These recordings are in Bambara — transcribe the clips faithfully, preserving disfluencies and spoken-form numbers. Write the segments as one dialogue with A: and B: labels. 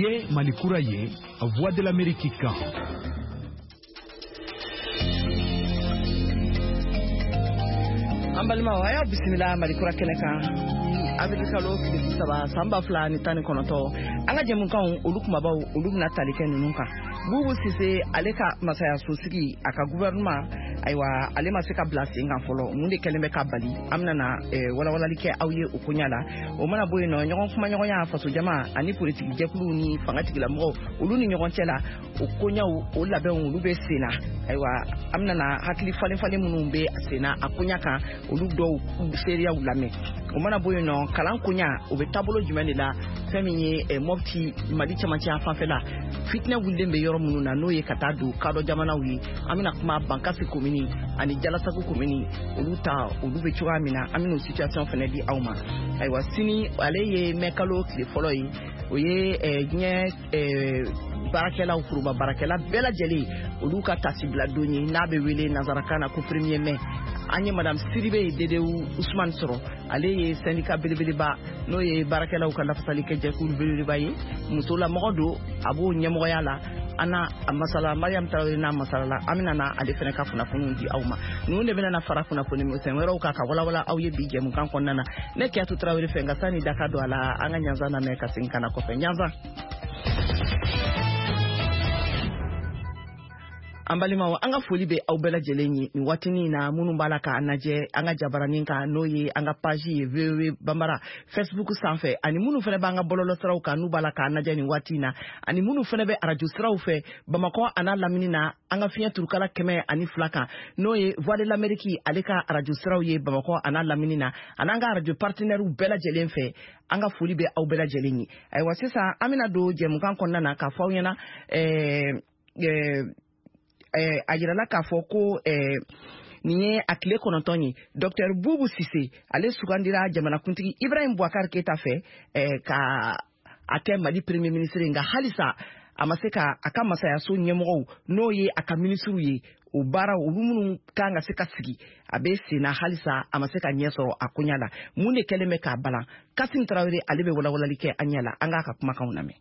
A: ye Malikura ye Voix de l'Amérique kan.
B: Ambalima waya bismillah Malikura keneka Afrika lo kile saba samba fla ni tani konoto anga jemu kan olu kuma bawo olu na talike nunu kan bubu sise aleka masaya sosigi aka gouvernement aywa ale masika blase ngan folo munde keleme ka bali amna na wala wala like awye okunyala o mana boy no nyon kuma nyon ya faso jama ani politique jekulu ni fangati la mo olu ni nyon chela okunya o labe olu be sena aywa amna na hakli fale fale munumbe sena akunya kan olu do seria ulame o mana boy no kalan kunya o be tabolo jumani la feminye e mofti mali chamanti afafela fitna wulde be yoro mununa no ye katadu kado jamana wi amina kuma bankasi komini ani jalasaku komini oluta olube chwa amina amino situation fene di awma aywa sini ale ye mekalo kle folo yi oye e nye e barakela ukuruba barakela bela jeli oluka tasibla doni nabe wele nazarakana ko premier mai anye madame Siribe Dedeu Ousmane Soro ale ye syndicat belebele ba no ye barakela ukala fasali ke jekul belebele ba yi musola mogodo abo nyamo yala ana masala Mariam Traoré na masala amina na ale fene ka funa funu di awma no ne bena na fara funa funu mi sen wero ka ka wala wala awye bi jemu kan konnana ne ke atu Traoré fenga sani dakado ala anga nyanza na me ka sinkana ko fe nyanza ambalima wa anga foli be aw bela jelenyi ni watini na munu balaka anaje anga jabaraninka noye anga page wewe bambara Facebook sanfe ani munu fene banga bololo traw ka nu balaka anaje ni watina ani munu fene be radio traw fe bamako ana laminina anga fiya turkala keme ani flaka noye Voix de l'Amérique aleka radio traw ye bamako ana laminina ananga radio partenaire u bela jelen fe anga foli be aw bela jelenyi ay wasisa amina do jemu kan konnana ka fawyana eh eh eh ajirala ka foko eh niye akile konontonyi Docteur Boubou Cissé ale sugandira jamana kuntigi Ibrahim Boubacar Keita fe eh ka ate Mali premier ministre nga halisa amaseka aka masaya so nyemoro no ye aka ministru ye o bara olumunu kanga seka sigi abese na halisa amaseka nyesoro akunyala mune keleme ka bala Kassim Traoré alebe wala wala like anyala anga ka kuma kauname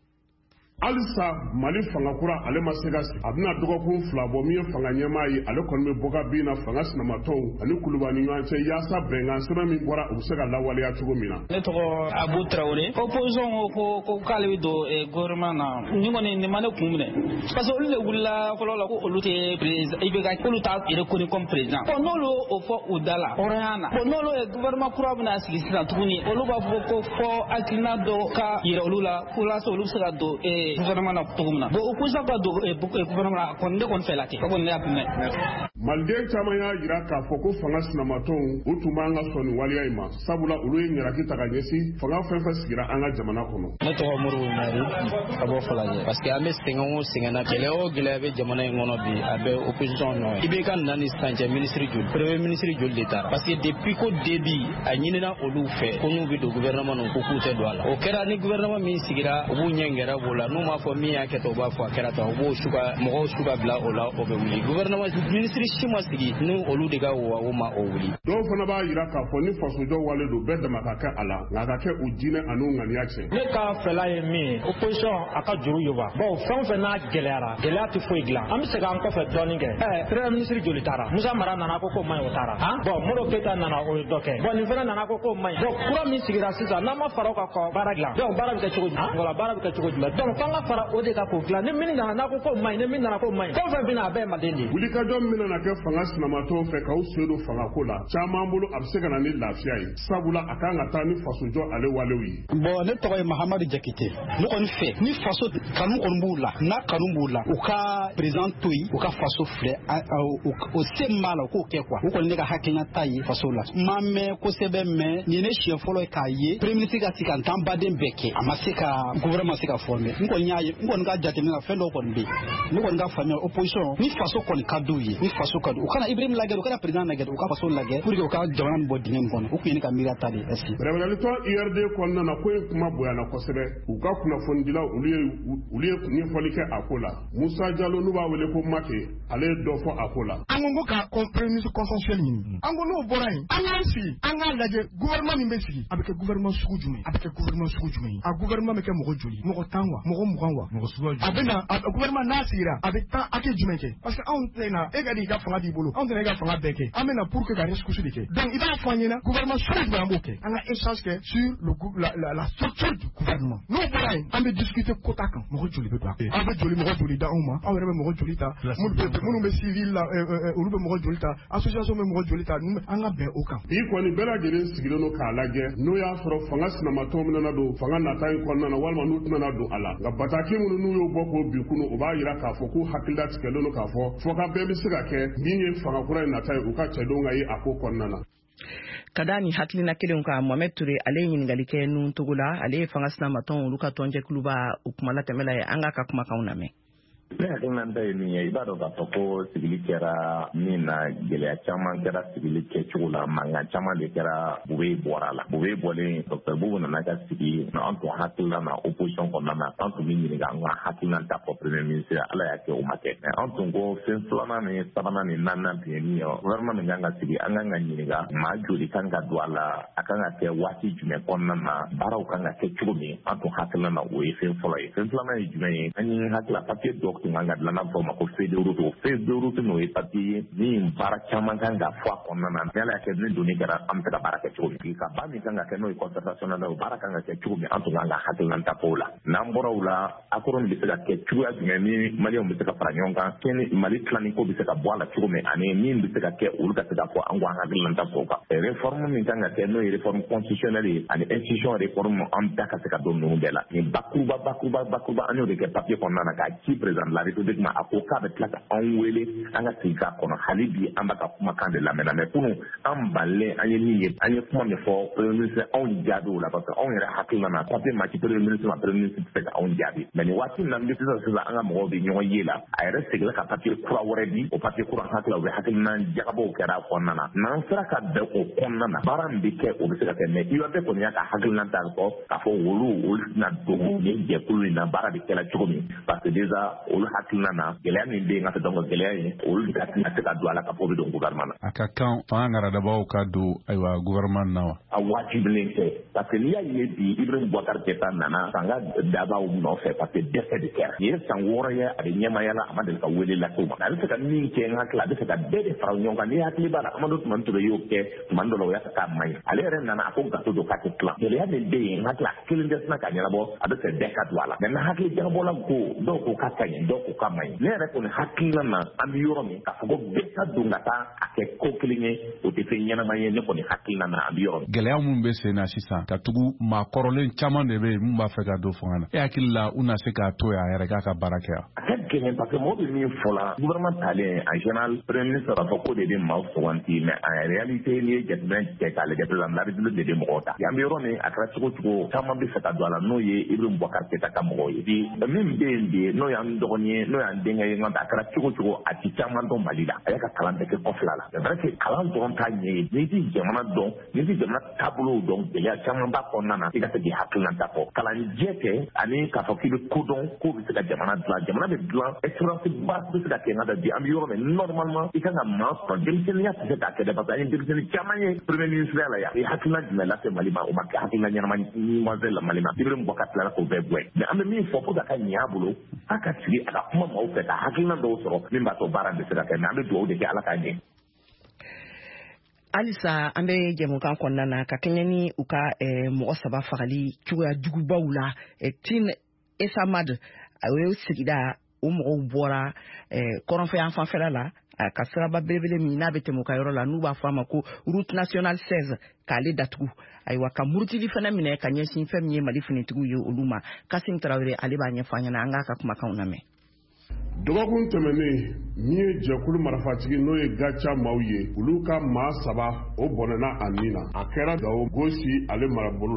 C: Alisa Mali fangakura ale masegasi abna dogo kun flabo mi fanga nyama yi ale konme boga bina fanga sinamato ani kulubani nyanche yasa benga sema mi bora ubusega lawale ya tugo mina
D: ne to Abou Traoré opposition ko ko kale do e gouvernement na ni ngone ni mane kumne parce que le wula ko la ko olute président ibe ga ko luta ire ko ni comme président ko nolo o fo udala orana ko nolo e gouvernement kura bna aslisina tuguni oluba ko fo akina do ka ire olula kula so lusega do e gouvernement na tugumna bo opposition ka do e gouvernement ko nde kon felati ko ne apne
C: malde chamaya yira ka foko fanga sinamato utumanga soni waliya ima sabula uluye nyarakita kanyesi fanga fefa sigira anga jamana kono
E: ne to muru mari abo falaje parce que amé sengo sengana keleo gilebe jamana ngono bi abe opposition no ibe kan nani sanje ministre jul premier ministre jul d'état parce que depuis ko début anyina olu fe ko nu bi do gouvernement no ko kute do ala o kera ni gouvernement mi sigira obu nyengera bola no ma fo mi yake to ba fo kera to obu shuka mo shuka bla ola obe wuli gouvernement ministre shima sigi nu olu de ga wo wo ma o wuli
C: do fana ba yira ka fo ni faso jo wale do bedda makaka ala ngaka ke ujine anu ngani yache
F: ne ka fela ye mi opposition aka juru yoba bon fɛn fɛn n'a gɛlɛyara gɛlɛya tɛ foyi dilan an bɛ se k'an kɔfɛ dɔɔnin kɛ ɛ premier ministre joli taara Musa Mara nana ko ko man ɲi o taara han bon Modibo Keita nana o ye dɔ kɛ bon nin fana nana ko ko man ɲi bon kura min sigira sisan n'an ma fara o kan ka baara dilan donc baara bɛ kɛ cogo jumɛn voilà baara bɛ kɛ cogo jumɛn donc f'an ka fara o de kan k'o dilan ni min nana n'a ko ko man ɲi ni min nana ko man ɲi fɛn fɛn bɛ na a bɛɛ ye maliden de ye
C: wuli ka jɔ min na kɛ fanga sinamato fɛ k'aw seedo fanga ko la caman bolo a bɛ se ka na ni lafiya ye sabula a kan ka taa ni faso jɔ ale walew ye
G: bon ne tɔgɔ ye Mahamadu Jakite ne kɔni fɛ ni faso kanu kɔni b'u la n'a kanu b'u la u ka président to yen u ka faso filɛ o se m'a la u k'o kɛ quoi o kɔni ne ka hakilina ta ye faso la ma mɛn kosɛbɛ mɛ nin ne siɲɛ fɔlɔ ye k'a ye premier ministre ka se ka ntan baden bɛɛ kɛ a ma se ka gouvernement se ka former n kɔni y'a ye n kɔni ka jateminɛ na fɛn dɔw kɔni bɛ yen ne kɔni ka faamuya opposition ni faso kɔni ka d'u ye ni faso faso ka u kana Ibrahim lagɛ u kana président lagɛ u ka faso lagɛ pour que u ka jamana bɔ dingɛ kɔnɔ u kun ye ka miiriya ta de est
C: Revenalitɔ I R D kɔnɔna na ko in kuma boyana kosɛbɛ u ka kunnafonidila olu ye olu ye ɲɛfɔli kɛ a ko la Musa Jalo n'u b'a wele ko Make ale ye dɔ fɔ a ko la
H: an ko ka compromise consensuel ɲini an ko n'o bɔra yen an k'an sigi an k'a lajɛ gouvernement min bɛ sigi a bɛ kɛ gouvernement sugu jumɛn a bɛ kɛ gouvernement sugu jumɛn a gouvernement bɛ kɛ mɔgɔ joli mɔgɔ tan wa mɔgɔ mugan wa mɔgɔ sugu jumɛn a bɛ na a gouvernement n'a sigira a bɛ taa hakɛ jumɛn kɛ parce que anw tɛna e ka di ka fanga b'i bolo anw tɛna e ka fanga bɛɛ kɛ an bɛ na pour que ka rescousse de kɛ donc i b'a fɔ an ɲɛna gouvernement sugu jumɛn an b'o kɛ an ka échange kɛ sur le la la la structure du gouvernement n'o bɔra yen an bɛ discuter quota kan mɔgɔ joli bɛ don a an bɛ joli mɔgɔ joli da anw ma aw yɛrɛ bɛ mɔgɔ joli ta minnu bɛ civil la olu bɛ mɔgɔ joli ta association bɛ mɔgɔ joli ta an ka bɛn o kan
C: i kɔni bɛɛ lajɛlen sigilen don k'a lajɛ n'o y'a sɔrɔ fanga sinamatɔ min nana don fanga nata in kɔnɔna na walima n'u tɛna don a la nka bataki minnu n'u y'o bɔ k'o bin kunu o b'a jira k'a fɔ k'u hakilila tigɛlen don k'a fɔ fɔ ka bɛɛ bɛ se ka kɛ min ye fanga kura in nata ye u ka cɛdenw ka ye a ko kɔnɔna na
B: ka da ni hakilina kelen kan Mohamed Touré ale ye ɲininkali kɛ nun togo la ale ye fanga sinamatɔn olu ka tɔnjɛkuluba u kuma la tɛmɛla ye an ka ka kumakanw lamɛn
I: Ne hakilina da ye min ye i b'a dɔn k'a fɔ ko sigili kɛra min na gɛlɛya caman kɛra sigili kɛcogo la mankan caman de kɛra Bube bɔra la Bube bɔlen Dr Bubu nana ka sigi an tun hakilina na opposition kɔnɔna na an tun bɛ ɲininka an ka hakilina ta fɔ premier ministre ala y'a kɛ o ma kɛ mais an tun ko fɛn filanan ni sabanan ni naaninan tun ye min ye gouvernement min kan ka sigi an kan ka ɲininka maa joli kan ka don a la a kan ka kɛ waati jumɛn kɔnɔna na baaraw kan ka kɛ cogo min an tun hakilina na o ye fɛn fɔlɔ ye fɛn filanan ye jumɛn ye an ye hakilila papier dɔ tun kan ka dilan n'a fɔ ma ko feuille de route o feuille de route n'o ye papier min baara caman kan ka fɔ a kɔnɔna na ni ala y'a kɛ ni donni kɛra an bɛ se ka baara kɛ cogo min ka ba min kan ka kɛ n'o ye concertation na o baara kan ka kɛ cogo min an tun kan ka hakilina ta fɔ o la n'an bɔra o la accord bɛ se ka kɛ cogoya jumɛn ni maliyɛnw bɛ se ka fara ɲɔgɔn kan kɛni Mali tilanni ko bɛ se ka bɔ a la cogo min ani min bɛ se ka kɛ olu ka se ka fɔ an ko an hakilina ta fɔ o kan réforme min kan ka kɛ n'o ye réforme constitutionnelle ye ani institution réforme an da ka se ka don ninnu bɛɛ la nin bakuruba bakuruba bakuruba an y'o de kɛ papier kɔnɔna na k'a ci président de la république ma a ko k'a bɛ tila ka anw wele an ka sigi k'a kɔnɔ hali bi an b'a ka kumakan de lamɛnna mais kunun an balen an ye min ye an ye kuma min fɔ premier ministre anw jaabi o la parce que anw yɛrɛ hakilina na papier ma ci premier ministre ma premier ministre tɛ se ka anw jaabi mais nin waati min na n bɛ sisan sisan an ka mɔgɔw bɛ ɲɔgɔn ye la a yɛrɛ seginna ka papier kura wɛrɛ di o papier kura hakilila u bɛ hakilina jagabaw kɛra a kɔnɔna na n'an sera ka bɛn o kɔnɔna na baara min bɛ kɛ o bɛ se ka kɛ mais I R D kɔni y'a ka hakilina ta fɔ k'a fɔ olu olu tɛna don nin jɛkulu in na baara bɛ kɛla cogo min parce que déjà olu hakilina na gɛlɛya min bɛ yen ka se dɔn gɛlɛya ye olu ka tɛna se ka don a la ka fɔ bɛ don gouvernement na.
J: A ka kan fanga ŋaradabaw ka don ayiwa gouvernement na wa.
I: A waajibilen tɛ parce que n'i y'a ye bi Ibrahim Boubacar Keïta nana fanga dabaw nɔfɛ parce que dɛsɛ de kɛra nin ye san wɔɔrɔ ye a bɛ ɲɛmaya la a ma deli ka wele lase o ma a bɛ se ka min kɛ n hakili a bɛ se ka bɛɛ de fara ɲɔgɔn kan n'i hakili b'a la Amadu Tumani Ture y'o kɛ tuma dɔ la o y'a sɔrɔ k'a man ɲi ale yɛrɛ nana a ko gato don k'a tɛ tilan gɛlɛya min bɛ yen n hakili a kelen tɛ sina ka ɲɛnabɔ a bɛ fɛ bɛɛ ka don a la mais n hakili jagabɔla ko dɔw ko k'a ka ɲi dɔw ko k'a man ɲi ne yɛrɛ kɔni hakilina na an bɛ yɔrɔ min k'a fɔ ko bɛɛ ka don ka taa a kɛ ko kelen ye o tɛ fɛn ɲɛnama ye ne kɔni hakilina na an bɛ yɔrɔ min.
J: Gɛlɛya minnu bɛ sen na sisan ka tugu maa kɔrɔlen caman de bɛ yen mun b'a fɛ ka don fanga na e hakili la u na se k'a to yen a yɛrɛ k'a ka baara kɛ wa.
I: A ka gɛlɛn parce que mɔgɔ bɛ min fɔ la gouvernement talen en général premier ministre b'a fɔ ko de bɛ maaw suganti mais en réalité n'i ye jateminɛ kɛ k'a lajɛ président de la république de bɛ mɔgɔw ta yan bɛ yɔrɔ min a kɛra cogo cogo caman bɛ fɛ ka don a la n'o ye Ibrahim Boubacar Keïta ka mɔgɔw ye bi min bɛ yen bi n'o y'an dɔgɔnin ye n'o y'an denkɛ ye nka a kɛra cogo cogo a ti caman dɔn Mali la a y'a ka kalan bɛɛ kɛ kɔfila la c'est vrai que kalan dɔrɔn t'a ɲɛ ye n'i ti jamana dɔn n'i ti jamana taabolow dɔn gɛlɛya caman b'a kɔnɔna na i ka se k'i hakilina ta fɔ kalanjɛ tɛ ani k'a fɔ k'i bɛ ko dɔn k'o bɛ se ka jamana dilan jamana bɛ dilan expérience ba bɛ se ka kɛ nka da bi an bɛ yɔrɔ min normalement i kan ka maa sɔrɔ denmisɛnninya tɛ se k'a kɛ dɛ parce que an ye denmisɛnnin caman ye premier ministre la yan i hakilina jumɛn lase Mali ma o ma kɛ hakilina ɲɛnama ɲuman la Mali ma Ibrahim Boubacar tilala k'o bɛɛ bɔ yen mais an bɛ min fɔ pour que a ka ɲɛ a bolo a ka sigi a ka kuma maaw fɛ ka hakilina dɔw sɔrɔ min b'a to baara bɛ se ka kɛ mais an bɛ dugawu de kɛ Ala k'a ɲɛ.
B: Alisa an bɛ jɛmukan kɔnɔna na ka kɛɲɛ ni u ka mɔgɔ saba fagali cogoya jugubaw la Tin Esamad o ye sigida o mɔgɔw bɔra kɔrɔnfɛyan fanfɛla la ka siraba belebele min n'a bɛ tɛmɛ u ka yɔrɔ la n'u b'a fɔ a ma ko route nationale seize k'ale datugu ayiwa ka murutili fana minɛ ka ɲɛsin fɛn min ye Mali finitigiw ye olu ma Kasim Tarawele ale b'a ɲɛfɔ an ɲɛna an k'a ka kumakanw lamɛn.
C: dɔgɔkun tɛmɛnen min ye jɛkulu marifatigi n'o ye gaca maaw ye olu ka maa saba o bɔnɛna a nin na a kɛra Gawo Gosi ale marabolo la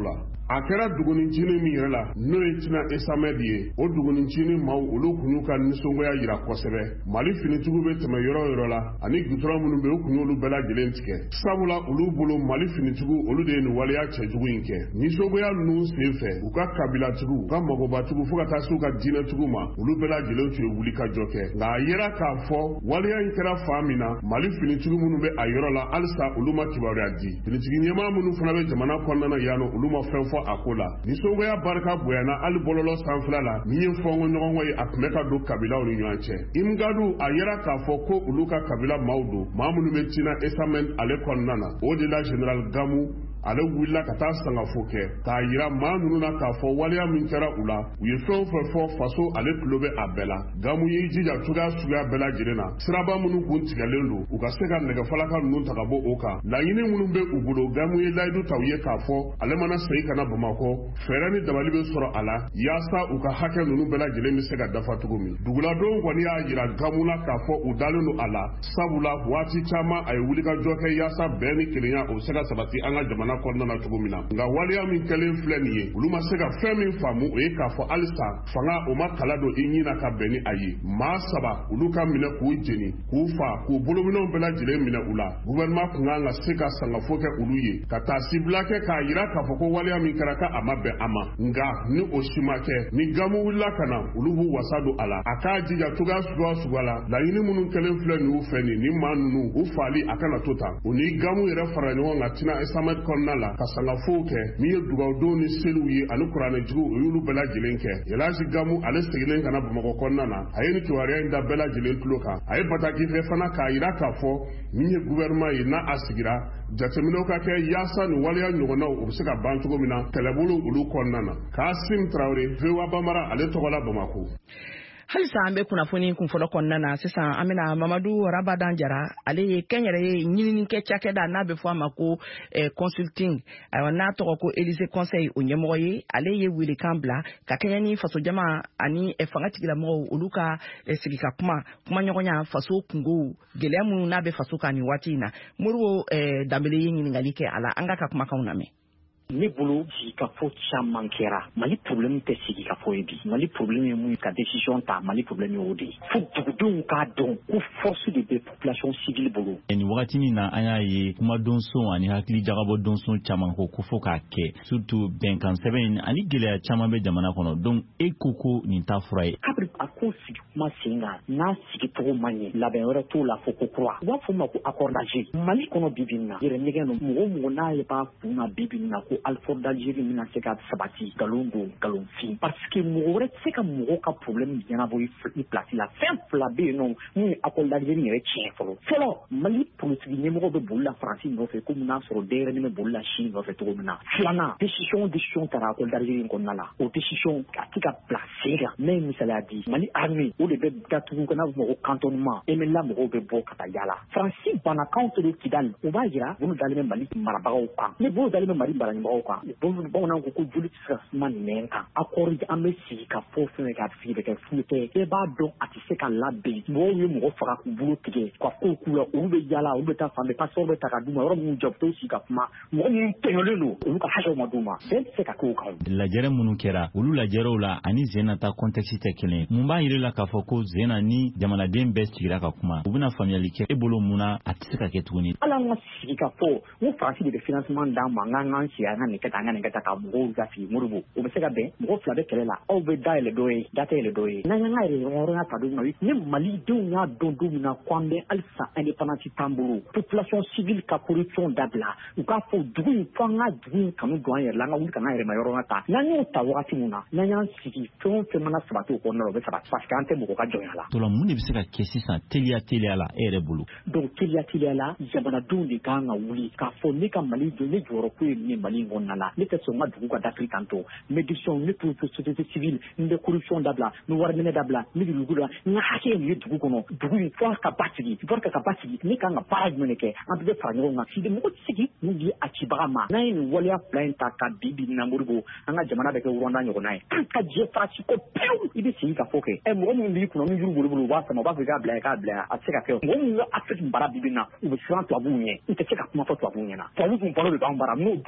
C: a kɛra dugunincinin min yɛrɛ la n'o ye Tina Esamɛdi ye o dugunincinin maaw olu kun y'u ka nisɔngoya yira kosɛbɛ Mali finitigiw bɛ tɛmɛ yɔrɔ yɔrɔ la ani gutɔrɔn minnu bɛ u kun y'olu bɛɛ lajɛlen tigɛ sabula olu bolo Mali finitigiw olu de ye nin waleya cɛjugu in kɛ nisɔngoya ninnu sen fɛ u ka kabilatigiw u ka magobatigiw fo ka taa se u ka diinɛtigiw ma olu bɛɛ lajɛlen tun ye wuli ka jɔ kɛ nka a yera k'a fɔ waleya in kɛra fan min na Mali finitigi minnu bɛ a yɔrɔ la halisa olu ma kibaruya di finitigi ɲɛmaa minnu fana bɛ jamana kɔnɔna yan nɔ olu ma fɛn fɔ a ko la nisɔngoya barika bonyana hali bɔlɔlɔ sanfɛla la min ye fɔnko ɲɔgɔnko ye a tun bɛ ka don kabilaw ni ɲɔgɔn cɛ Imgadu a yera k'a fɔ ko olu ka kabila maaw don maa minnu bɛ Tina Esamɛdi ale kɔnɔna na o de la General Gamu ale wulila ka taa sangafo kɛ k'a yira maa ninnu na k'a fɔ waleya min kɛra u la u ye fɛn o fɛn fɔ faso ale tulo bɛ a bɛɛ la Gamu y'i jija cogoya suguya bɛɛ lajɛlen na siraba minnu kun tigɛlen don u ka se ka nɛgɛfalaka ninnu ta ka bɔ o kan laɲini minnu bɛ u bolo Gamu ye layidu ta u ye k'a fɔ ale mana segin ka na Bamakɔ fɛɛrɛ ni dabali bɛ sɔrɔ a la yaasa u ka hakɛ ninnu bɛɛ lajɛlen bɛ se ka dafa cogo min duguladenw kɔni y'a yira Gamu la k'a fɔ u dalen don a la sabula waati caman a ye wulikajɔ kɛ yaasa bɛn ni kelenya o bɛ se ka sabati an ka jamana kɔnɔna cogo min na nka waleya min kɛlen filɛ nin ye olu ma se ka fɛn min faamu o ye k'a fɔ halisa fanga o ma kala don i ɲina ka bɛn ni a ye maa saba olu ka minɛ k'u jeni k'u fa k'u bolominɛw bɛɛ lajɛlen minɛ u la gouvernement kun kan ka se ka sangafo kɛ olu ye ka taa sibila kɛ k'a yira k'a fɔ ko waleya min kɛra ka a ma bɛn a ma nka ni o si ma kɛ ni Gamu wulila ka na olu b'u wasa don a la a k'a jija cogoya suguya suguya la laɲini minnu kɛlen filɛ ninnu fɛ nin ni maa ninnu u fali a kana to tan o ni Gamu yɛrɛ fara ɲɔgɔn kan Tina Esamɛdi kɔnɔna la ka sangafow kɛ min ye dugawudenw ni seliw ye ani kuranɛjuguw o y'olu bɛɛ lajɛlen kɛ Elhaji Gamu ale seginnen ka na Bamakɔ kɔnɔna na a ye ni kibaruya in da bɛɛ lajɛlen tulo kan a ye bataki fɛ fana k'a yira k'a fɔ min ye gouvernement ye n'a a sigira jateminɛw ka kɛ yaasa ni waleya ɲɔgɔnnaw o bɛ se ka ban cogo min na kɛlɛbolo olu kɔnɔna na Kasim Traoré V O A Bamara ale tɔgɔ la Bamakɔ.
B: halisa an bɛ kunnafoni kunfɔlɔ kɔnɔna na sisan an bɛna Mamadu Rabadan Jara ale ye kɛnyɛrɛ ye ɲininikɛ cakɛda n'a bɛ fɔ a ma ko consulting ayiwa n'a tɔgɔ ko Élysée Conseil o ɲɛmɔgɔ ye ale ye welekan bila ka kɛɲɛ ni faso jama ani fanga tigilamɔgɔw olu ka sigi ka kuma kuma ɲɔgɔnya faso kungow gɛlɛya minnu n'a bɛ faso kan nin waati in na Moribo Danbele ye ɲininkali kɛ a la an ka ka kumakanw lamɛn.
K: Ne bolo sigikafɔ caman kɛra Mali problème tɛ sigikafɔ ye bi Mali problème ye mun ka décision ta Mali problème ye o de fo dugudenw k'a dɔn ko force de bɛ population civile bolo.
L: Ni wagati min na an y'a ye kumadonso ani hakili jagabɔ donso caman ko ko fo k'a kɛ surtout bɛnkan sɛbɛn ani gɛlɛya caman bɛ jamana kɔnɔ donc e ko ko nin t'a fura ye.
K: Kabiri a ko sigi kuma sen kan n'a sigicogo man ɲɛ labɛn wɛrɛ t'o la fo ko kura u b'a fɔ o ma ko accord d'Alger Mali kɔnɔ bi bi in na yɛrɛ nɛgɛ no mɔgɔ o mɔgɔ n'a ye b'a kun na bi bi in na ko Alfort d'Algérie mina se ka sabati galon don galon fin parce que mɔgɔ wɛrɛ tɛ se ka mɔgɔw ka problème ɲɛnabɔ i place la fɛn fila bɛ yen nɔ mun ye accord d'Algérie yɛrɛ tiɲɛ fɔlɔ fɔlɔ Mali politique ɲɛmɔgɔ bɛ boli la Faransi nɔfɛ komi n'a sɔrɔ denyɛrɛnin bɛ boli la Chine nɔfɛ cogo min na filanan décision décision taara accord d'Algérie in kɔnɔna la o décision a tɛ ka bila sen kan ne ye misaliya di Mali armée o de bɛ datugu ka n'a fɔ ko cantonnement M L A mɔgɔw bɛ bɔ ka taa yaala Faransi banna kanw to Kidali o b'a jira bolo dalen bɛ Mali marabagaw kan ne bolo dalen bɛ Mali marabagaw kan bamananw ko ko joli tɛ se ka suma nɛn kan accord an bɛ sigi ka fɔ fɛn ka sigi bɛ kɛ fu tɛ e b'a dɔn a tɛ se ka labɛn mɔgɔw ye mɔgɔ faga k'u bolo tigɛ ka kow k'u la olu bɛ yaala olu bɛ taa fan bɛɛ passeport bɛ ta ka d'u ma yɔrɔ minnu jɔ u t'o sigi ka kuma mɔgɔ minnu tɔɲɔlen don olu ka hakɛw ma d'u ma bɛɛ tɛ se ka k'o kan.
L: Lajɛrɛ minnu kɛra olu lajɛrɛw la ani sen nata contexte tɛ kelen mun b'a yira la k'a fɔ ko sen na ni jamanaden bɛɛ sigira ka kuma u bɛna faamuyali kɛ e bolo mun na a tɛ se ka kɛ tuguni.
K: Ala an ka sigi ka fɔ n ko Faransi de bɛ financement d'an ma n k'an k'an sigi an ka nin kɛ tan an ka nin kɛ tan ka mɔgɔw lafiya Moribo o bɛ se ka bɛn mɔgɔ fila bɛ kɛlɛ la aw bɛ da yɛlɛ dɔ ye da tɛ yɛlɛ dɔ ye n'an y'an ka yɛrɛ hɔrɔnya ta don min na ni Malidenw y'a dɔn don min na k'an bɛ halisa indépendance t'an bolo population civile ka corruption dabila u k'a fɔ dugu in fo an ka dugu in kanu don an yɛrɛ la an ka wuli ka an yɛrɛ ma yɔrɔnya ta n'an y'o ta wagati min na n'an y'an sigi fɛn o fɛn mana sabati o kɔnɔna la o bɛ sabati parce que an tɛ mɔgɔ ka jɔnya la.
L: Tola mun de bɛ se ka kɛ sisan teliya teliya la e yɛrɛ bolo.
K: donc teliya teliya la jamanadenw de kan ka wuli k'a fɔ ne ka Mali jɔ ne jɔyɔrɔ ko ye min ye Mali in kɔnɔna la ne tɛ sɔn n ka dugu ka dakiri tantɔ médiation ne pour société civile n bɛ corruption dabila n bɛ wariminɛ dabila n bɛ dugu la n ka hakɛ ye dugu kɔnɔ dugu in fo ka basigi fo ka ka basigi ne kan ka baara jumɛn de kɛ an bɛ fara ɲɔgɔn kan si de mɔgɔ tɛ se k'i kun di a cibaga ma n'an ye nin waleya fila in ta ka bi bi na Moribo an ka jamana bɛ kɛ Rwanda ɲɔgɔnna ye ka jɛ farasi ko pewu i bɛ sigi ka fɔ kɛ ɛ mɔgɔ minnu b'i kunna n'u juru bolo bolo u b'a sama u b'a fɔ i k'a bila i k'a bila a tɛ se ka kɛ mɔgɔ minnu bɛ Afrique baara bi bi na u bɛ siran tubabuw ɲɛ u tɛ se ka kuma fɔ tubabuw ɲɛna tubabuw kun balo de b'an bara n'o dɔnna don min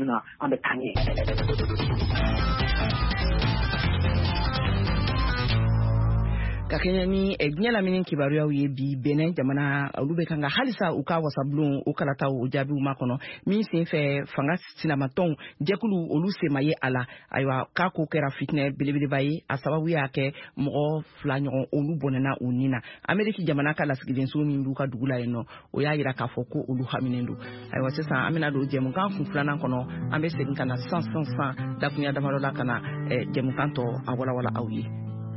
K: na an bɛ taa ɲɛ.
B: Ka kɛɲɛ ni diɲɛ lamini kibaruyaw ye bi Benin jamana olu bɛ kan ka halisa u ka wasabulon u kalataw o jaabiw ma kɔnɔ min sen fɛ fanga sinamatɔnw jɛkulu olu sema ye a la ayiwa k'a ko kɛra fitinɛ belebeleba ye a sababu y'a kɛ mɔgɔ fila ɲɔgɔn olu bɔnɛna u ni na Ameriki jamana ka lasigidenso min b'u ka dugu la yen nɔ o y'a yira k'a fɔ ko olu haminen don ayiwa sisan an bɛna don jɛmukan kun filanan kɔnɔ an bɛ segin ka na san san san dakunya damadɔ la ka na jɛmukan tɔ a walawala aw ye.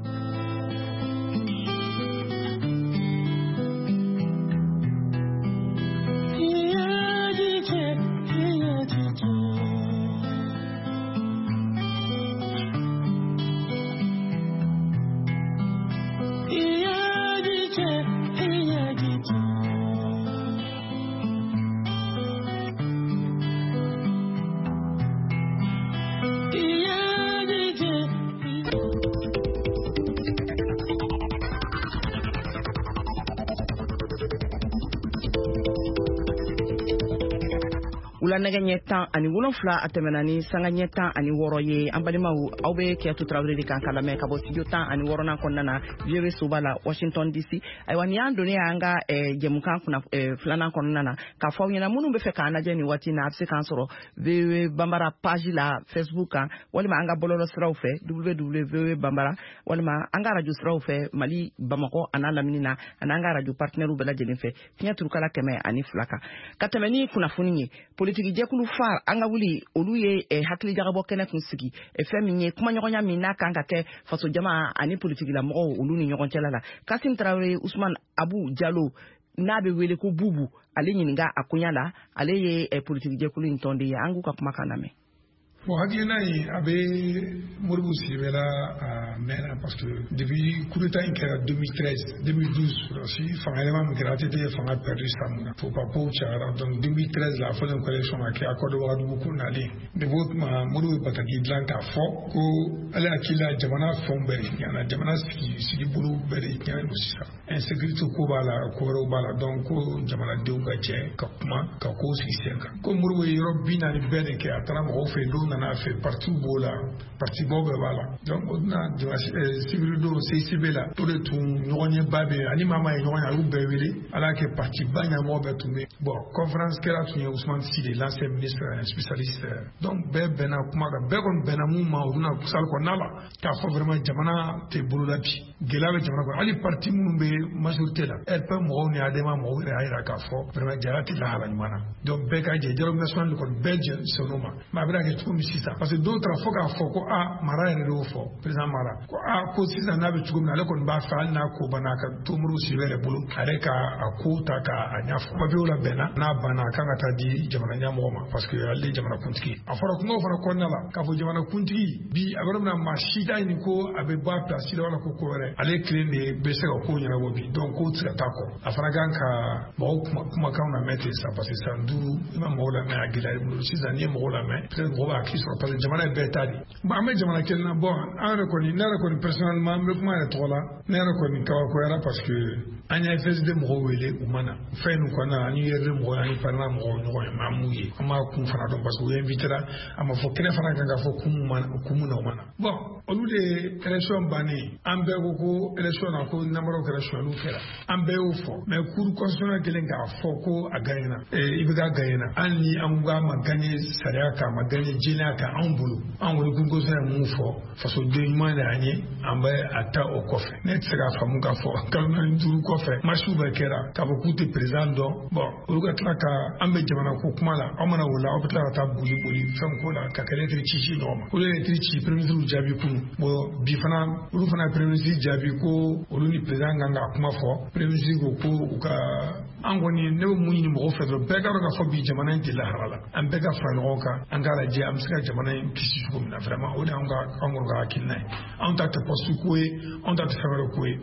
B: Wula nɛgɛ ɲɛ tan ani wolonfila a tɛmɛna ni sanga ɲɛ tan ani wɔɔrɔ ye an balimaw aw bɛ Kiyatu Tarawele de kan ka lamɛn ka bɔ studio tan ani wɔɔrɔnan kɔnɔna na V O A soba la Washington D C ayiwa ni y'an donnen an ka jɛmukan filanan kɔnɔna na k'a fɔ aw ɲɛna minnu bɛ fɛ k'an lajɛ nin waati na a bɛ se k'an sɔrɔ V O A Bambara page la Facebook kan walima an ka bɔlɔlɔ siraw fɛ w w w point v o a bambara walima an ka radio siraw fɛ Mali Bamakɔ a n'a lamini na ani an ka radio partenaires bɛɛ lajɛlen fɛ fiɲɛ turukala kɛmɛ ani fila kan ka tɛmɛ ni kunnafoni ye politiki jɛkulu far an ka wuli olu ye hakili jagabɔ kɛnɛ kun sigi fɛn min ye kumaɲɔgɔnya min n'a kan ka kɛ faso jama ani politikila mɔgɔw olu ni ɲɔgɔn cɛla la Kasim Tarawele Usman Abu Jalo n'a bɛ wele ko Bubu ale ɲininka a kunya la ale ye politiki jɛkulu in tɔn de ye an k'u ka kumakan lamɛn.
M: Bon, hakilina in a bɛ Modibo Sidibe la a mɛnna parce que depuis coup d'état in kɛra deux mille treize deux mille douze si fanga yɛlɛma min kɛra A T T ye fanga perdu san mun na faut pas pow cayara donc deux mille treize la a fɔlen ko élection ka kɛ accord de Ouagadougou ko nalen de o tuma Modibo ye bataki dilan k'a fɔ ko ale hakili la jamana fɛnw bɛɛ de ɲɛna jamana sigi sigi bolo bɛɛ de ɲɛna don sisan insécurité ko b'a la ko wɛrɛw b'a la donc ko jamanadenw ka jɛ ka kuma ka kow sigi sen kan ko Modibo ye yɔrɔ bi naani bɛɛ de kɛ a taara mɔgɔw fɛ don nana fait partout b'o la parti bɔ bɛɛ b'a la donc o tɛna civil do C C B la o de tun ɲɔgɔn ye ba bɛ ani maa maa ye ɲɔgɔn ye a y'u bɛɛ wele ala y'a kɛ parti ba ɲɛmɔgɔ bɛɛ tun bɛ bon conférence kɛra tun ye Ousmane Sidi l'ancien ministre spécialiste donc bɛɛ bɛnna kuma kan bɛɛ kɔni bɛnna mun ma o bɛna salle kɔnɔna la k'a fɔ vraiment jamana tɛ bolo la bi gɛlɛya bɛ jamana kɔnɔ hali parti minnu bɛ majorité la R P mɔgɔw ni A D M A mɔgɔw yɛrɛ y'a jira k'a fɔ vraiment jara tɛ lahala ɲuman na donc bɛɛ ka jɛ dialogue national kɔni bɛɛ jɛ sɔnn'o ma mais a bɛna kɛ cogo min sisan parce que dɔw taara fɔ k'a fɔ ko a mara yɛrɛ de y'o fɔ président Mara ko a ko sisan n'a bɛ cogo min na ale kɔni b'a fɛ hali n'a ko banna ka to Modibo Sidibe yɛrɛ bolo a yɛrɛ ka a ko ta k'a ɲɛfɔ papiyew labɛnna n'a banna a kan ka taa di jamana ɲɛmɔgɔ ma parce que ale ye jamana kuntigi a fɔra kumaw fana kɔnɔna la k'a fɔ jamana kuntigi bi a bɛ mina maa si t'a ɲini ko a bɛ bɔ a pilasi la wala ko ko wɛrɛ ale kelen de bɛ se ka ko ɲɛnabɔ bi donc k'o tɛ se ka taa kɔ a fana kan ka mɔgɔw kumakanw lamɛn ten sa parce que san duuru i ma mɔgɔw lamɛn a gɛlɛya i bolo sisan n'i ye mɔgɔw lamɛn peut-être mɔgɔw b'a hakili sɔrɔ parce que jamana ye bɛɛ ta de bon an bɛ jamana kelen na bon an yɛrɛ kɔni ne yɛrɛ kɔni personnellement an bɛ kuma yɛrɛ tɔgɔ la ne yɛrɛ kɔni kabakoyara parce que an ye F S D mɔgɔw wele u ma na fɛn ninnu kɔnɔna la an ye R D mɔgɔw an ye parena mɔgɔw ɲɔgɔn ye maa m'u ye an m'a kun fana dɔn parce que u ye invitera a ma fɔ kɛnɛ fana kan ka fɔ kun mun na u ma na bon olu de ye élection bannen an bɛɛ ko ko élection na ko namaraw kɛra sonyaliw kɛra an bɛɛ y'o fɔ mais cour constitutionnelle kelen k'a fɔ ko a gagnera i bɛ ka gagnera hali ni an ko k'a ma gagné sariya kan a ma gagné jɛnɛya kan anw bolo anw kɔni cour constitutionnelle ye mun fɔ fasoden ɲuman de y'an ye an bɛ a ta o kɔfɛ ne tɛ se k'a faamu k'a fɔ kalo naani duuru kɔfɛ marsiw bɛɛ kɛra k'a fɔ k'u tɛ président dɔn bon olu ka tila ka an bɛ jamana ko kuma la aw mana o la aw bɛ tila ka taa boli boli fɛn ko la ka kɛ lettre ci ci ɲɔgɔn ma olu ye lettre ci premier ministre jaabi kun bon bi fana olu fana premier ministre jaabi ko olu ni président kan ka kuma fɔ premier ministre ko ko u ka an kɔni ne bɛ mun ɲini mɔgɔw fɛ dɔrɔn bɛɛ ka dɔn k'a fɔ bi jamana in tɛ lahara la an bɛɛ ka fara ɲɔgɔn kan an k'a lajɛ an bɛ se ka jamana in kisi cogo min na vraiment o de y'anw ka anw kɔni ka hakilina ye anw ta tɛ poste ko ye anw ta tɛ fɛn wɛrɛ ko ye.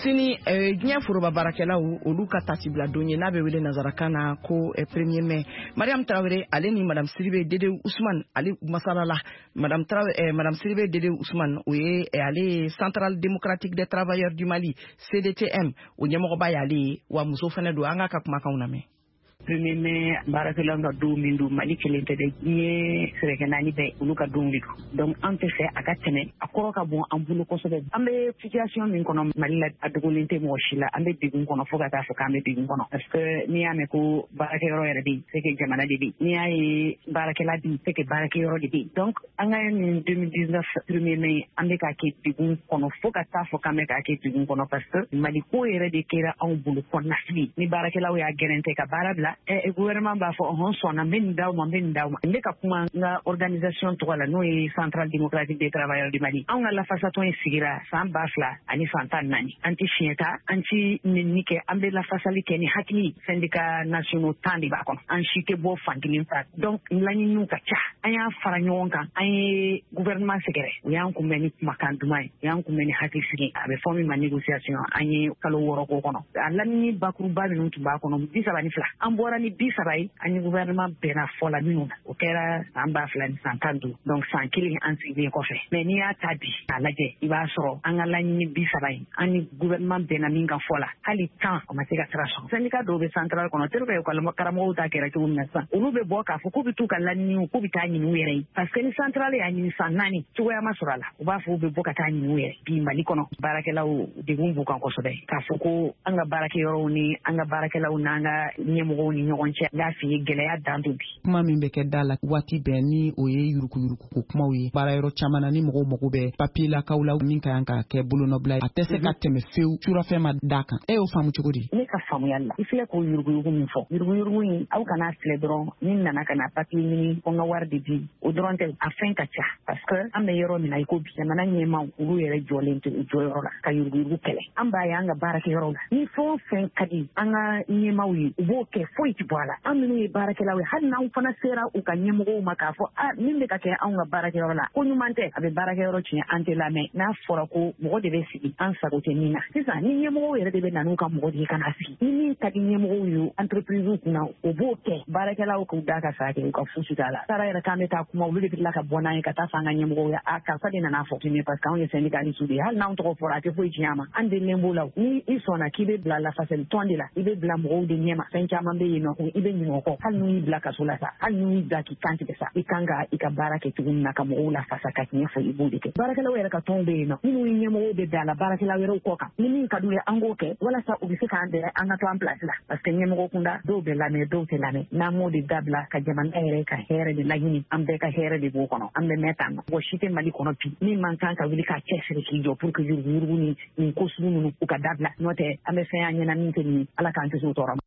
B: sini diɲɛ foroba baarakɛlaw olu ka tasibila don ye n'a bɛ wele nazarakan na ko premier mai Mariam Traoré ale ni madame Sidibé Dede Ousmane ale masalala madame Traoré madame Sidibé Dede Ousmane o ye ale Centrale démocratique des travailleurs du Mali C D T M o ɲɛmɔgɔba y'ale wa muso fana don an ka ka kumakanw lamɛn.
N: Premier mai baarakɛlaw ka don min don Mali kelen tɛ dɛ diɲɛ sɛrɛkɛ naani bɛɛ olu ka don de don donc an tɛ fɛ a ka tɛmɛ a kɔrɔ ka bon an bolo kosɛbɛ an bɛ situation min kɔnɔ Mali la a dogolen tɛ mɔgɔ si la an bɛ degun kɔnɔ fo ka taa fɔ k'an bɛ degun kɔnɔ parce que n'i y'a mɛn ko baarakɛyɔrɔ yɛrɛ bɛ yen c'est que jamana de bɛ yen n'i y'a ye baarakɛla bɛ yen c'est que baarakɛyɔrɔ de bɛ yen donc an ka nin deux mille dix-neuf premier mai an bɛ ka kɛ degun kɔnɔ fo ka taa fɔ k'an bɛ ka kɛ degun kɔnɔ parce que Mali ko yɛrɛ de kɛra anw bolo kɔnɔnasigi ni baarakɛlaw y'a gɛrɛn tɛ ka baara bila Eh, gouvernement b'a fɔ ɔhɔn sɔnna n bɛ nin d'aw ma n bɛ nin d'aw ma n bɛ ka kuma n ka organisation tɔgɔ la n'o ye Centrale démocratique des travailleurs du Mali anw ka lafasatɔn in sigira san ba fila ani san tan naani an tɛ siɲɛ ta an tɛ nenni kɛ an bɛ lafasali kɛ ni hakili syndicat nationaux tan de b'a kɔnɔ an si tɛ bɔ fan kelen fɛ donc laɲiniw ka ca an y'a fara ɲɔgɔn kan an ye gouvernement sɛgɛrɛ u y'an kunbɛn ni kumakan duman ye u y'an kunbɛn ni hakilisigi a bɛ fɔ min ma négociation an ye kalo wɔɔrɔ k'o kɔnɔ a laɲini bakuruba minnu tun b'a kɔnɔ bi saba ni fila an bɔra ni bi saba ye ani gouvernement bɛnna fɔ la minnu na o kɛra san ba fila ni san tan duuru donc san kelen an sigilen kɔfɛ mais n'i y'a ta bi k'a lajɛ i b'a sɔrɔ an ka laɲini bi saba ye an ni gouvernement bɛnna min kan fɔ la hali tan o ma se ka sira sɔrɔ syndicat dɔw bɛ centrale kɔnɔ tellement que école karamɔgɔw ta kɛra cogo min na sisan olu bɛ bɔ k'a fɔ k'u bɛ t'u ka laɲiniw k'u bɛ taa ɲini u yɛrɛ ye parce que ni centrale y'a ɲini san naani cogoya ma sɔrɔ a la u b'a fɔ u bɛ bɔ ka taa ɲini u yɛrɛ bi Mali kɔnɔ baarakɛlaw degun b'u kan kosɛbɛ k'a fɔ ko an ka baarakɛyɔrɔw ni an ka baarakɛlaw n'an ka ɲɛmɔgɔw ni ɲɔgɔn cɛ n y'a f'i ye gɛlɛya dan don bi
O: kuma min bɛ kɛ da la waati bɛɛ ni o ye yurukuyuruku ko kumaw ye baarayɔrɔ caman na ni mɔgɔw mago bɛ papier lakaw la min ka kan ka kɛ bolonɔbila a tɛ se ka tɛmɛ fewu surafɛn ma da kan e y'o faamu cogo di
N: ne ka faamuyali la i filɛ k'o yuruguyurugu min fɔ yuruguyurugu in aw kana filɛ dɔrɔn ni nana ka na papier ɲini ko n ka wari de di o dɔrɔn tɛ a fɛn ka ca parce que an bɛ yɔrɔ min na i ko bi jamana ɲɛmaw olu yɛrɛ jɔlen tɛ u jɔyɔrɔ la ka yuruguyurugu kɛlɛ an b'a ye an ka baarakɛyɔrɔ la ni fɛn o fɛn ka di an ka ɲɛmaw ye u b'o kɛ foyi tɛ bɔ a la an minnu ye baarakɛlaw ye hali n'anw fana sera u ka ɲɛmɔgɔw ma k'a fɔ a min bɛ ka kɛ anw ka baarakɛyɔrɔ la ko ɲuman tɛ a bɛ baarakɛyɔrɔ tiɲɛ an tɛ lamɛn n'a fɔra ko mɔgɔ de bɛ sigi an sago tɛ min na sisan ni ɲɛmɔgɔw yɛrɛ de bɛ na n'u ka mɔgɔ de ye ka na sigi ni min ka di ɲɛmɔgɔw ye entreprise kunna o b'o kɛ baarakɛlaw k'u da ka sa kɛ u ka fosi t'a la sara yɛrɛ k'an bɛ taa kuma olu de bɛ tila ka bɔ n'an ye ka taa fɔ an ka ɲɛmɔgɔw ye a karisa de nana fɔ tun parce que anw ye syndicaliste de ye hali n'anw tɔgɔ fɔra a tɛ foyi tiɲɛ a ma an delilen b'o la ni i sɔnna k'i bɛ bila lafasali tɔn de la i bɛ bila mɔgɔw de ɲɛma fɛn caman bɛ yen nɔ i bɛ ɲinɛ o kɔ hali n'u y'i bila kaso la sa hali n'u y'i bila k'i kan tigɛ sa i kan ka i ka baara kɛ cogo min na ka mɔgɔw lafasa ka tiɲɛ fɔ i b'o de kɛ baarakɛlaw yɛrɛ ka tɔnw bɛ yen nɔ minnu ɲɛmɔgɔw bɛ bɛn a la baarakɛlaw wɛrɛw kɔ kan ni min ka d'u ye an k'o kɛ walasa u bɛ se k'an dɛmɛ an ka to an place la parce que ɲɛmɔgɔ kunda dɔw bɛ lamɛn dɔw tɛ lamɛn n'an m'o de dabila ka jamana yɛrɛ ka hɛrɛ de laɲini an bɛɛ ka hɛrɛ de b'o kɔnɔ an bɛ mɛn tan mɔgɔ si tɛ Mali kɔnɔ bi min man kan ka wuli k'a cɛsiri k'i jɔ pour que yuruguyurugu ni nin ko sugu ninnu u ka dabila n'o tɛ an bɛ fɛn y'an ɲɛna min tɛ nin ye ala k'an kisi o tɔɔrɔ ma.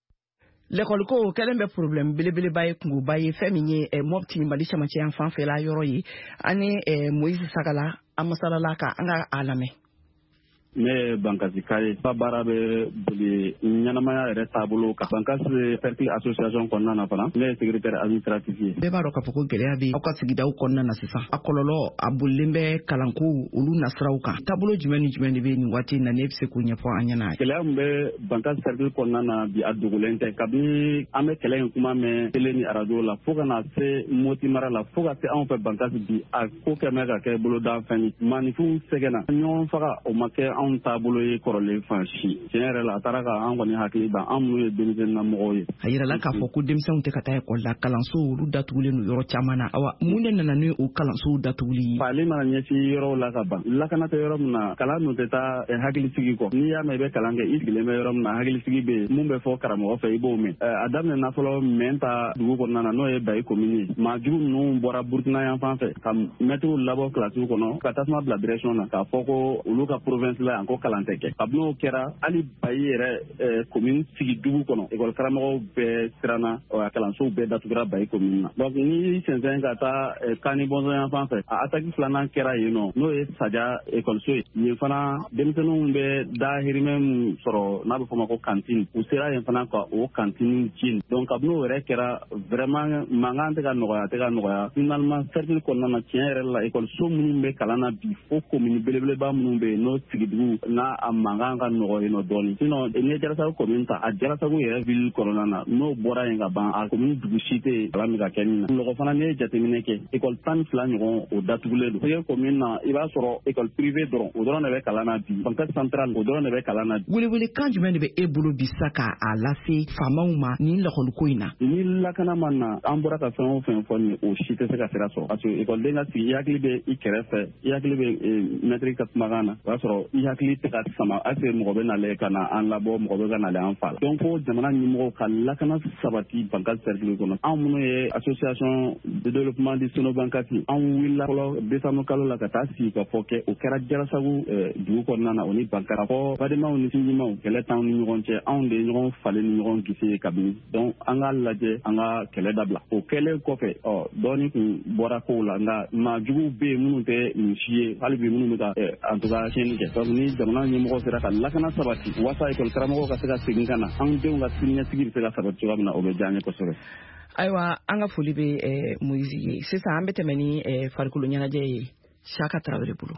B: L'école ko kɛlen bɛ problème belebeleba ye kungoba ye fɛn min ye Mopti Mali cɛmancɛ yan fan fɛla yɔrɔ ye ani Moïse Sagala an masalala ka an ka a lamɛn.
P: Ne ye Bankasi Kaye ka baara bɛ boli ɲɛnamaya yɛrɛ taabolo kan Bankasi Cercle Association kɔnɔna na fana ne ye secrétaire administratif ye. Bɛɛ b'a dɔn k'a fɔ ko gɛlɛya bɛ aw ka sigidaw kɔnɔna na sisan a kɔlɔlɔ a bolilen bɛ kalanko olu nasiraw kan taabolo jumɛn ni jumɛn de bɛ nin waati in na ne bɛ se k'o ɲɛfɔ an ɲɛna. Gɛlɛya min bɛ Bankasi Cercle kɔnɔna na bi a dogolen tɛ kabini an bɛ kɛlɛ in kuma mɛn télé ni radio la fo ka na se Moti mara la fo ka se anw fɛ Bankasi bi a ko kɛ mɛ ka kɛ boloda fɛn ye maanifinw sɛgɛnna ɲɔgɔn faga o ma kɛ anw taabolo ye kɔrɔlen fan si tiɲɛ yɛrɛ la a taara ka an kɔni hakili ban an minnu ye denmisɛnnin namɔgɔw ye. A yirala k'a fɔ ko denmisɛnw tɛ ka taa ekɔli la kalanso olu datugulen don yɔrɔ caman na awa mun de nana ni o kalansow datuguli ye. Fali mana ɲɛsin yɔrɔw la ka ban lakana tɛ yɔrɔ min na kalan dun tɛ taa hakilisigi kɔ n'i y'a mɛn i bɛ kalan kɛ i sigilen bɛ yɔrɔ min na hakilisigi bɛ yen mun bɛ fɔ karamɔgɔ fɛ i b'o mɛn a daminɛna fɔlɔ mɛn ta dugu kɔnɔna na n'o ye Bayi komini ye maa jugu ninnu bɔra Burukina yan fan fɛ ka mɛtiriw labɔ kilasiw kɔnɔ ka tasuma bila direction na k'a fɔ ko olu ka province la yan ko kalan tɛ kɛ kabini o kɛra hali Bayi yɛrɛ commune sigi dugu kɔnɔ école karamɔgɔw bɛɛ siranna kalansow bɛɛ datugura Bayi commune na donc ni sɛnsɛn ka taa Kani Bɔnsɔn yan fan fɛ a attaque filanan kɛra yen nɔ n'o ye Sadia écoleso ye yen fana denmisɛnninw bɛ dahirimɛ min sɔrɔ n'a bɛ fɔ ma ko cantine u sera yen fana ka o cantine jeni donc kabini o yɛrɛ kɛra vraiment mankan tɛ ka nɔgɔya tɛ ka nɔgɔya finalement cercle kɔnɔna na tiɲɛ yɛrɛ la écoleso minnu bɛ kalan na bi fo commune belebeleba minnu bɛ yen n'o sigi dugu dugu n'a a mankan ka nɔgɔ yen nɔ dɔɔni sinon ni ye Jarasago commune ta a Jarasago yɛrɛ ville kɔnɔna na n'o bɔra yen ka ban a commune dugu si tɛ kalan min ka kɛ nin na mɔgɔ fana n'i ye jateminɛ kɛ école tan ni fila ɲɔgɔn o datugulen don Segu commune na i b'a sɔrɔ école privée dɔrɔn o dɔrɔn de bɛ kalan na bi banque centrale o dɔrɔn de bɛ kalan na bi.
B: Welewelekan jumɛn de bɛ e bolo bi sa k'a lase faamaw ma nin lakɔliko in na.
P: Ni lakana ma na an bɔra ka fɛn o fɛn fɔ nin o si tɛ se ka sira sɔrɔ parce que écoleden ka sigi i hakili bɛ i kɛrɛfɛ i hakili bɛ maître ka kumakan na o y'a sɔrɔ i hakili tɛ ka sama est-ce que mɔgɔ bɛ nalen ka na an labɔ mɔgɔ bɛ ka nalen an fa la donc fo jamana ɲɛmɔgɔw ka lakana sabati banque cercle kɔnɔ anw minnu ye association de développement du Sonobankati anw wulila fɔlɔ décembre kalo la ka taa sigi ka fɔ kɛ o kɛra Jarasago dugu kɔnɔna na o ni banque ka fɔ badenmaw ni sinjimaw kɛlɛ t'anw ni ɲɔgɔn cɛ anw de ye ɲɔgɔn falen ni ɲɔgɔn kisi ye kabini donc an k'a lajɛ an ka kɛlɛ dabila o kɛlen kɔfɛ ɔ dɔɔni kun bɔra kow la nka maajuguw bɛ yen minnu tɛ nin si ye hali bi minnu bɛ ka en tout cas tiɲɛni kɛ donc ni jamana ɲɛmɔgɔ sera ka lakana sabati walasa école karamɔgɔw ka se ka segin ka na an denw ka siniɲɛsigi bɛ se ka sabati cogoya min na o bɛ diya an ye kosɛbɛ.
B: Ayiwa an ka foli bɛ Moise ye sisan an bɛ tɛmɛ ni farikolo ɲɛnajɛ ye Saka Tarawele bolo.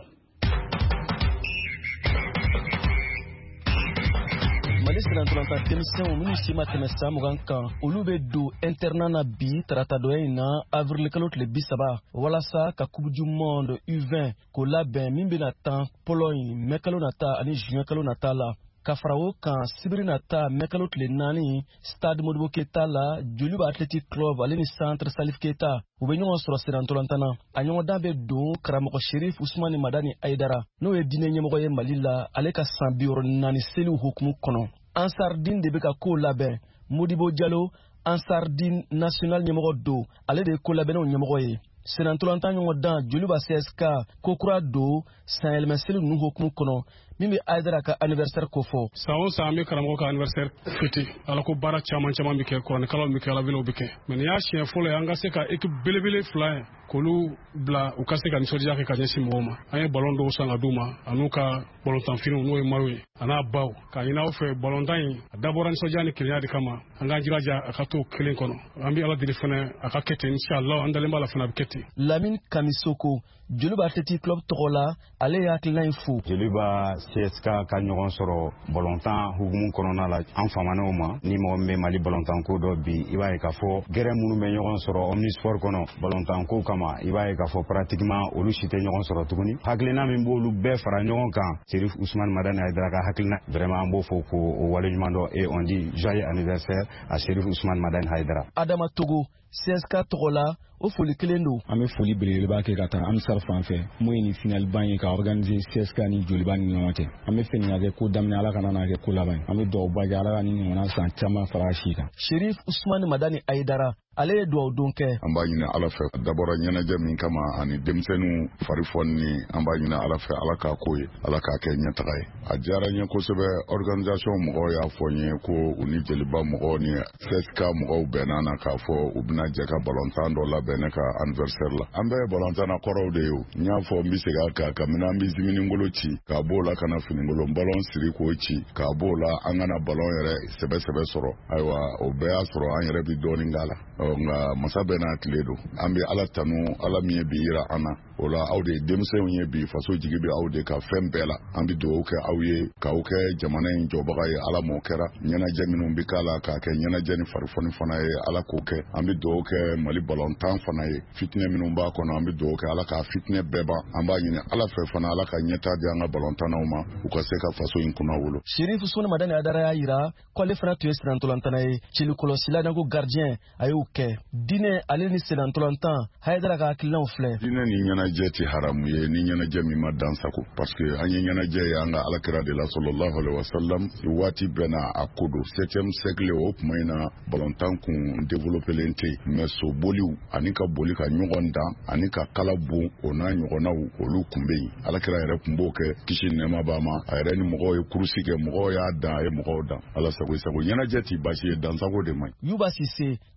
Q: Mali sirantolantan denmisɛnw minnu si ma tɛmɛ san mugan kan olu bɛ don internat na bi tarata dɔ in na avril kalo tile bi saba walasa ka coupe du monde U vingt k'o labɛn min bɛna tan Pologne mai kalo nata ani juin kalo nata la ka fara o kan sibiri nata mai kalo tile naani stade Modibo Keita la Joliba Athletic Club ale ni centre Salif Keita u bɛ ɲɔgɔn sɔrɔ sirantolantan na a ɲɔgɔndan bɛ don karamɔgɔ Sherif Usmani Madani Aidara n'o ye diinɛ ɲɛmɔgɔ ye Mali la ale ka san bi wɔɔrɔ naani seliw hukumu kɔnɔ. Ansardine de bɛ ka ko labɛn Modibo Diallo Ansardine national ɲɛmɔgɔ do ale de ye ko labɛnnaw ɲɛmɔgɔ ye sirantolantan ɲɔgɔndan Joliba C S K kokura do san yɛlɛmɛ seli ninnu hukumu kɔnɔ min bɛ Aidara ka anniversaire ko fɔ.
C: San o san an bɛ karamɔgɔ ka anniversaire fêter ala ko baara caman caman bɛ kɛ kuranɛkalaw bɛ kɛ alavinɛw bɛ kɛ mais nin y'a siɲɛ fɔlɔ ye an ka se ka équipe belebele fila ye k'olu bila u ka se ka nisɔndiya kɛ ka ɲɛsin mɔgɔw ma an ye ballon dɔw san ka d'u ma a n'u ka ballontan finiw n'o ye mayo ye a n'a baw k'a ɲini aw fɛ ballontan in a dabɔra nisɔndiya ni kelenya de kama an k'an jilaja a ka to kelen kɔnɔ an bɛ ala deli fana a ka kɛ ten inshallah an dalen b'a la fana a bɛ kɛ ten.
Q: Lamine Kamisoko Joliba Athletic Club tɔgɔ la ale ye hakilina in fo.
R: Joliba C S K ka ɲɔgɔn sɔrɔ ballontan hukumu kɔnɔna la an famanɛw ma ni mɔgɔ min bɛ Mali ballontan ko dɔ bi i b'a ye k'a fɔ gɛrɛ minnu bɛ ɲɔgɔn sɔrɔ Omnisport kɔnɔ ballontan ko kama i b'a ye k'a fɔ pratiquement olu si tɛ ɲɔgɔn sɔrɔ tuguni hakilina min b'olu bɛɛ fara ɲɔgɔn kan Sherif Usmani Madani Aidara ka hakilina vraiment an b'o fɔ k'o waleɲuman dɔn et on dit joyeux anniversaire à Sherif Usmani Madani Aidara.
Q: Adama Togo C S K tɔgɔ la o foli kelen don.
S: An bɛ foli belebeleba kɛ ka taa Amsar fan fɛ mun ye nin final ban ye ka organiser C S K ni Joliba ni ɲɔgɔn cɛ an bɛ fɛ nin ka kɛ ko daminɛ ala kana n'a kɛ ko laban an bɛ duwawuba kɛ ala ka ni ɲɔgɔnna san caman fara a si kan.
Q: Sherif Usmani Madani Aidara ale ye duwawu don kɛ.
T: An b'a ɲini ala fɛ dabɔra ɲɛnajɛ min kama ani denmisɛnninw fari fɔni an b'a ɲini ala fɛ ala k'a ko ye ala k'a kɛ ɲɛtaga ye a diyara n ye kosɛbɛ organisation mɔgɔw y'a fɔ n ye ko u ni Jeliba mɔgɔw ni C S K mɔgɔw bɛnna na k'a fɔ u bɛna jɛ ka ballontan dɔ labɛn ne ka anniversaire la an bɛɛ ye ballontan na kɔrɔw de ye o n y'a fɔ n bɛ segin a kan kabini an bɛ ziminingolo ci k'a b'o la ka na finingolo ballon siri k'o ci k'a b'o la an kana ballon yɛrɛ sɛbɛ sɛbɛ sɔrɔ ayiwa o bɛɛ y'a sɔrɔ an yɛrɛ bɛ dɔɔnin k'a la nka masa bɛɛ n'a tile don an bɛ ala tanu ala min ye bi yira an na o la aw de ye denmisɛnw ye bi faso jigi bɛ aw de ka fɛn bɛɛ la an bɛ dugawu kɛ aw ye k'aw kɛ jamana in jɔbaga ye ala m'o kɛra ɲɛnajɛ minnu bɛ k'a la k'a kɛ ɲɛnajɛ ni farifoni fana ye ala k'o kɛ an bɛ dugawu kɛ Mali ballontan fana ye fitinɛ minnu b'a kɔnɔ an bɛ dugawu kɛ ala k'a fitinɛ bɛɛ ban an b'a ɲini ala fɛ fana ala ka ɲɛta di an ka ballontannaw ma u ka se ka faso in kunna wolo.
Q: Sherif Usmani Madani Aidara y'a yira ko ale fana tun ye sirantolantanna ye cilikɔlɔsila n'an ko gardien a y'o kɛ diinɛ ale ni sirantolantan Aidara ka hakilinaw filɛ.
T: diinɛ ni ɲɛnajɛ tɛ haramu ye ni ɲɛnajɛ min ma dan sago parce que an ye ɲɛnajɛ ye an ka alakira de la sallallahu alaihi wasallam waati bɛɛ na a ko don septième siècle o tuma in na ballontan kun développelen tɛ mais soboliw ani ka boli ka ɲɔgɔn dan ani ka kala bon o n'a ɲɔgɔnnaw olu kun bɛ yen alakira yɛrɛ kun b'o kɛ kisi nɛɛma b'a ma a yɛrɛ ni mɔgɔw ye kurusi kɛ mɔgɔw y'a dan a ye mɔgɔw dan ala sago i sago ɲɛnajɛ tɛ baasi ye dansago de man ɲi.
Q: Yuba Sise Joliba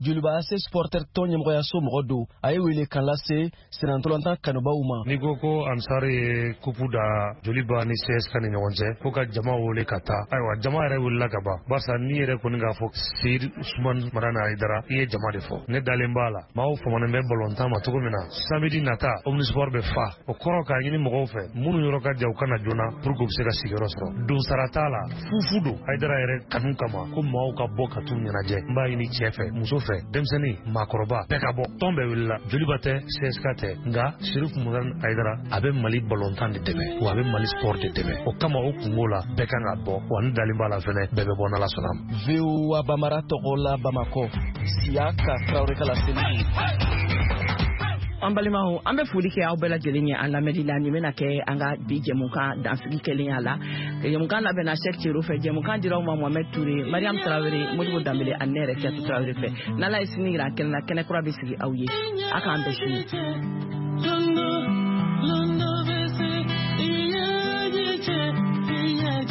Q: se supporter tɔn ɲɛmɔgɔyaso mɔgɔ do a ye wele kan lase senatɔlɔntan kanubaw ma.
U: N'i ko ko Ansari ye kupu da Joliba ni C S K ni ɲɔgɔn cɛ ko ka jama wele ka taa ayiwa jama yɛrɛ wulila ka ban barisa n'i yɛrɛ kɔni k'a fɔ Seyid Usman Marana Haidara i ye jama de fɔ ne dalen b'a la maaw famanen bɛ balontan ma cogo min na samedi nata Omnisport bɛ fa o kɔrɔ k'a ɲini mɔgɔw fɛ minnu yɔrɔ ka jan u kana joona pour que u bɛ se ka sigiyɔrɔ sɔrɔ don sara t'a la fufu don Haidara yɛrɛ kanu kama ko maaw ka bɔ ka t'u ɲɛnajɛ n b'a ɲini cɛ fɛ muso fɛ denmisɛnnin maakɔrɔba bɛɛ ka bɔ tɔn bɛɛ wulila Joliba tɛ C S K tɛ nka Sherif Marana Haidara a bɛ Mali balontan de dɛmɛ wa a bɛ Mali sport de dɛmɛ o kama o kungo la bɛɛ kan ka bɔ wa ne dalen b'a la fɛnɛ bɛɛ bɛ bɔ n'Ala sɔnna ma.
Q: V O A Bamara tɔgɔ la Bamakɔ Siyaka Traoré Kala Seli.
B: An balimaw an bɛ foli kɛ aw bɛɛ lajɛlen ye an lamɛnni la nin bɛna kɛ an ka bi jɛmukan dansigi kɛlenya la jɛmukan labɛnna Cheikh Thierno fɛ jɛmukan dira aw ma Mohamed Touré Mariam Traoré Modibo Dambele ani ne yɛrɛ Kiyatu Traoré fɛ n'Ala ye sini jira kɛnɛ na kɛnɛ kura bɛ sigi aw ye a k'an bɛɛ sini.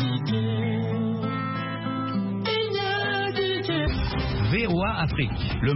A: V O A Afrique.